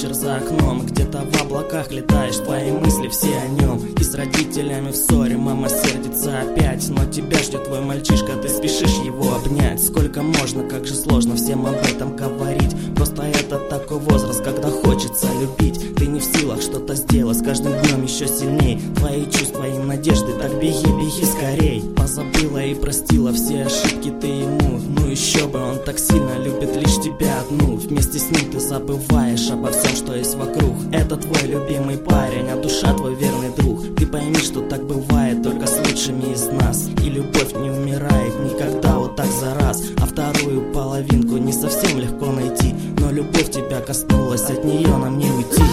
вечер за окном, где-то в облаках летаешь, твои мысли все о нем. И с родителями в ссоре, мама сердится опять, но тебя ждет твой мальчишка, ты спешишь его обнять. Сколько можно, как же сложно всем об этом говорить. Просто это такой возраст, когда хочется любить. Ты не в силах что-то сделать, с каждым днем еще сильней. Твои чувства и надежды, так беги, беги скорей. Позабыла и простила все ошибки ты ему. Ну еще бы, он так сильно любит лишь тебя одну. Вместе с ним ты забываешь обо всем, что есть вокруг. Это твой любимый парень, а душа твой верный друг. Ты пойми, что так бывает только с лучшими из нас. И любовь не умирает никогда вот так за раз. А вторую половинку не совсем легко найти, но любовь тебя коснулась, от нее нам не уйти.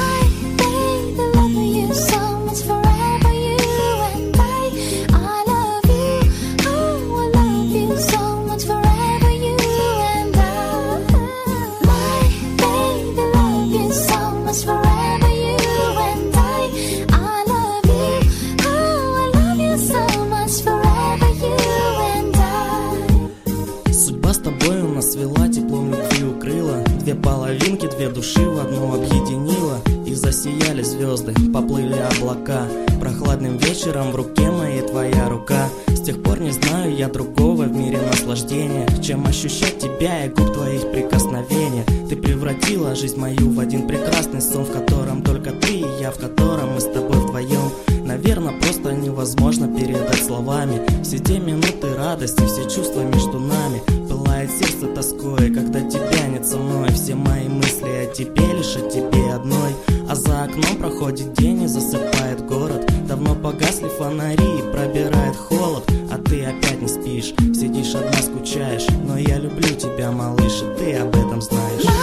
Судьба с тобой у нас свела, теплом любви укрыла. Две половинки, две души в одну объединила. И засияли звезды, поплыли облака. Прохладным вечером в руке моей твоя рука. С тех пор не знаю я другого в мире наслаждения, чем ощущать тебя и губ твоих прикосновения. Ты превратила жизнь мою в один прекрасный сон, в котором только ты и я, в котором мы с тобой вдвоем. Наверное, просто невозможно передать словами все те минуты радости, все чувства между нами. Пылает сердце тоской, когда тебя нет со мной. Все мои мысли о тебе, лишь о тебе одной. А за окном проходит день и засыпает город. Давно погасли фонари и пробирает холод. А ты опять не спишь, сидишь одна, скучаешь. Но я люблю тебя, малыш, и ты об этом знаешь.